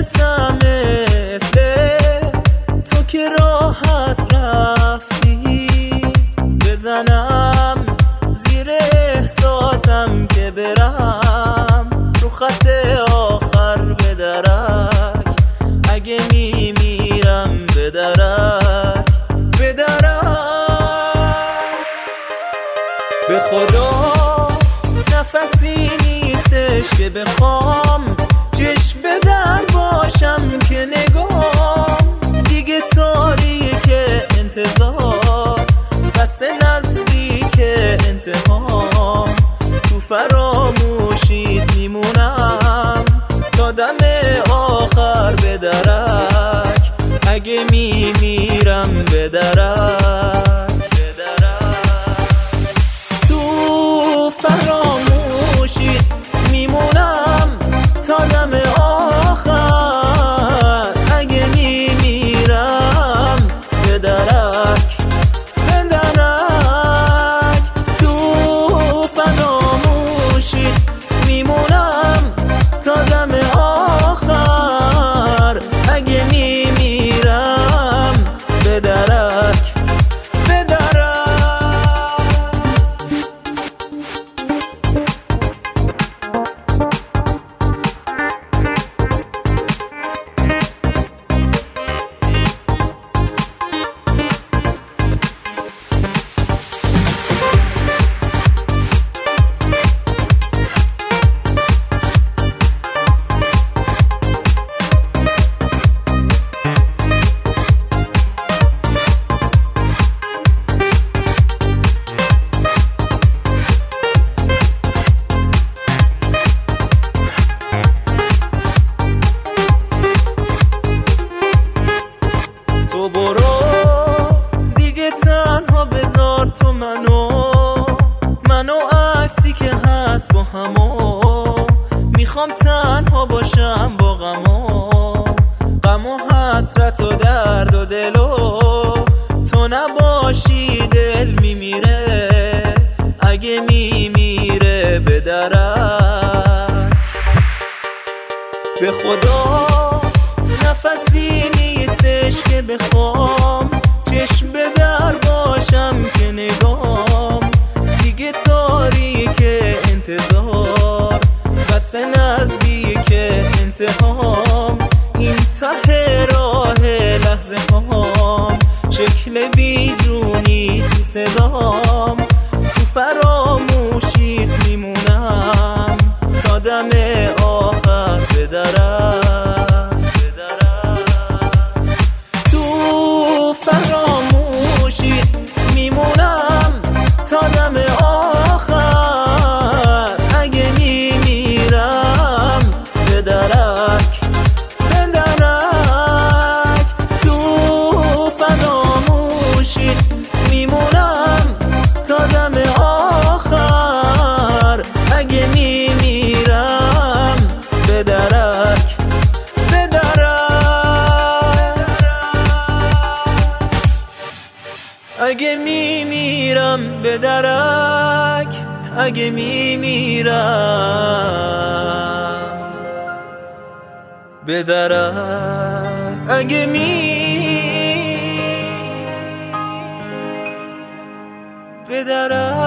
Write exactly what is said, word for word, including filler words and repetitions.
نمیتونستم مثل تو که راحت رفتی بزنم زیر احساسم که برم رو خط آخر به درک، اگه میمیرم به درک به درک. به خدا نفسی نیستش که بخوام چشم به در باشم که نگام دیگه تاریک انتظار بس نزدیک انتهام. تو فراموشیت میمونم تا دم آخر به درک، اگه میمیرم به درک به درک. تو فراموشیت میمونم تا دم آخر، اگه میمیرم به درک به درک. تو فراموشیت میمونم تا دم آخر، اگه میمیرم به درک به درک. تو برو دیگه تنها بذار تو منو منو عکسی که هست با همو. میخوام تنها باشم با غمو غم و حسرت و درد و دلو. تو نباشی دل میمیره اگه میمیره به درک. به خدا نفسی نیستش که بخوام چشم به در باشم که نگام دیگه تاریک انتظار بس نزدیک انتهام. این ته راه لحظه هام شکل بیجونی تو صدام. تو فراموشیت میمونم تا دم آخر به درک به درک. تو فراموشیت میمونم تا دم آخر، اگه میمیرم به درک به درک. تو فراموشیت میمونم تا دم آخر، اگه میمیرم به درک به درک. اگه میمیرم به درک، اگه میمیرم به درک، اگه می به درک.